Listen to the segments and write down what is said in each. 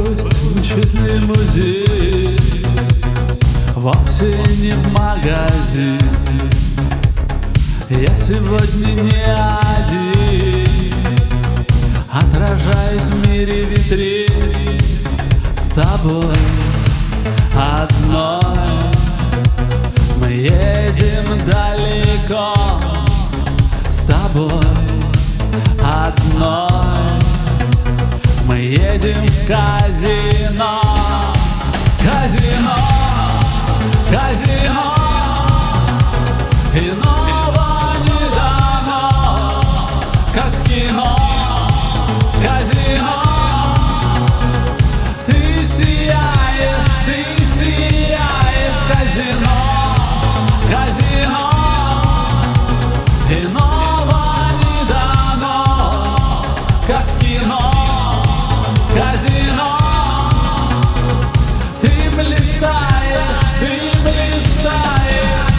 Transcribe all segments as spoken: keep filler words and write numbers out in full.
Пусть учитель музей вовсе не магазин. Я сегодня не один, отражаясь в мире витрин. С тобой одной мы едем далеко. С тобой одной мы едем в казино. Казино, казино, иного не дано, как в кино. Казино, ты сияешь, ты сияешь. Казино, казино, иного не дано, как в кино. Казино, ты блистаешь, ты блистаешь.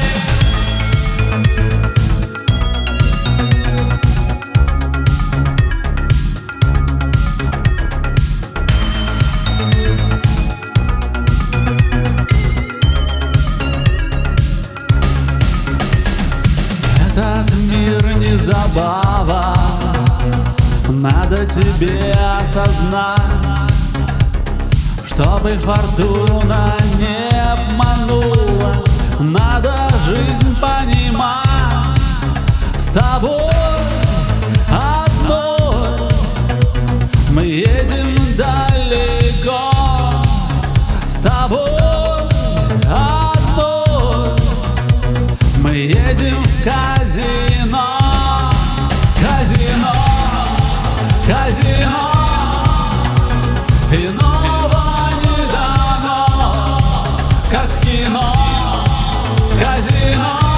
Этот мир не забава, надо тебе осознать, чтобы фортуна не обманула. Надо жизнь понимать. С тобой одной мы едем далеко. С тобой одной мы едем в казино. Казино, казино, иного не дано, как в кино. Казино,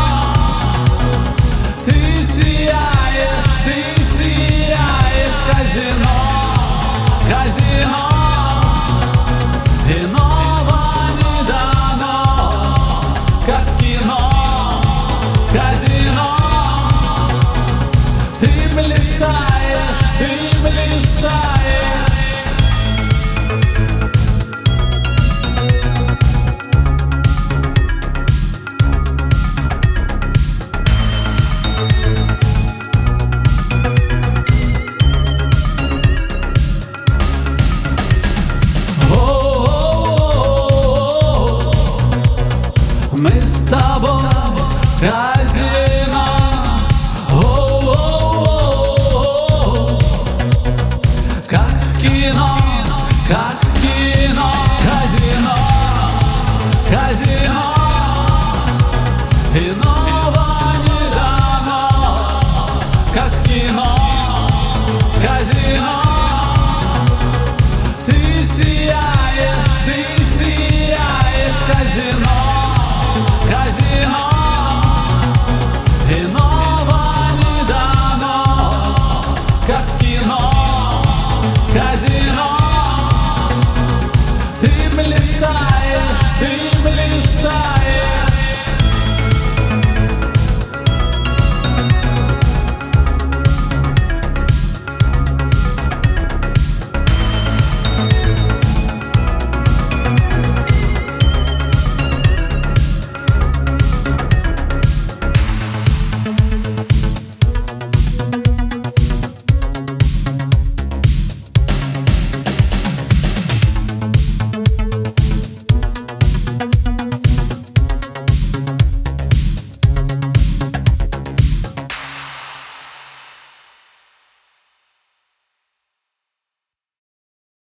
ты сияешь, ты сияешь. Казино, казино, иного не дано, как в кино. Казино, ты блистаешь, ты блистаешь. Мы с тобой в казино. О-о-о-о-о. Как в кино, как в кино. Казино, казино, ино.